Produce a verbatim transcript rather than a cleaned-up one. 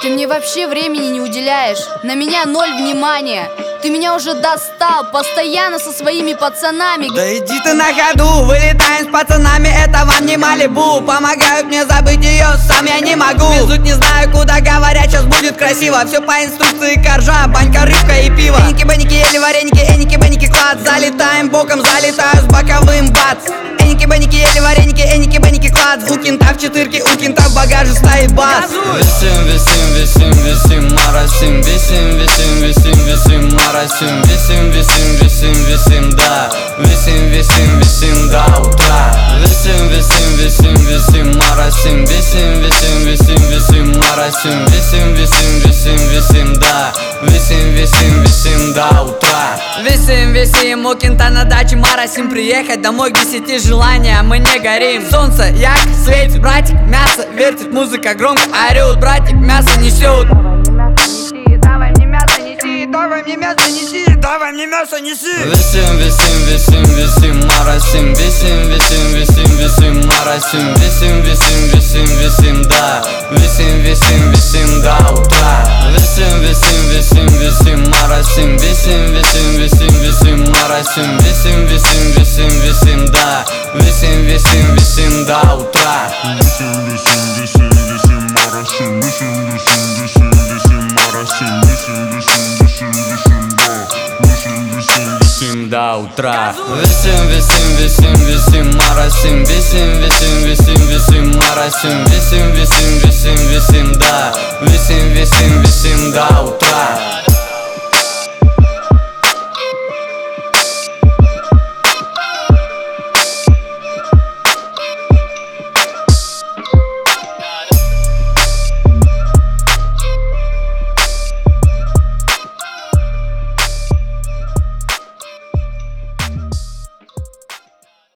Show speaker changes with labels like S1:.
S1: Ты мне вообще времени не уделяешь. На меня ноль внимания. Ты меня уже достал, постоянно со своими пацанами.
S2: Да иди ты на ходу, вылетаем с пацанами, это вам не Малибу. Помогают мне забыть ее, сам я не могу. Везут не знаю куда, говорят, сейчас будет красиво. Все по инструкции коржа, банька, рыбка и пиво. Эники-беники, ели вареники, эники-беники, клад. Залетаем боком, залетаю с боковым, бац. Эники-беники, ели вареники, эники-беники, клад. У кента в четырке, у кента в багаже стоит бас.
S3: Висим, висим, висим, висим, марасим. Висим, висим, висим, висим, марасим. Висим, висим, висим, висим, да. Висим, висим, висим до утра. Висим, висим, висим, висим, марасим. Висим, висим, висим, висим, марасим. Висим, висим, висим, висим, да. Висим, висим, висим до утра.
S2: Висим, висим, у кента на даче марасим. Приехать домой к десяти желания, мы не горим. Солнце як светит, братик, мясо вертит, музыка громко орёт. Братик, мясо несет. Давай мне мясо неси, давай мне мясо неси, давай мне мясо неси.
S3: Висим, висим, висим, висим, марасим. Висим, висим, висим, висим, марасим. Висим, висим, висим, висим, да. Висим, висим, висим до утра. Висим, висим, висим, висим, марасим. Висим, висим, висим, висим, марасим. Висим, висим, висим, висим, да. Висим, висим, висим до утра.
S4: Висим, висим, висим, висим, марасим. Висим, висим, висим, висим, марасим. Висим, висим, висим, висим, да. Висим, висим, висим
S3: до утра. Висим, висим, висим, висим, марасим. Висим, висим, висим, висим, марасим. Висим, висим, висим, висим, да. Висим, висим, висим до утра.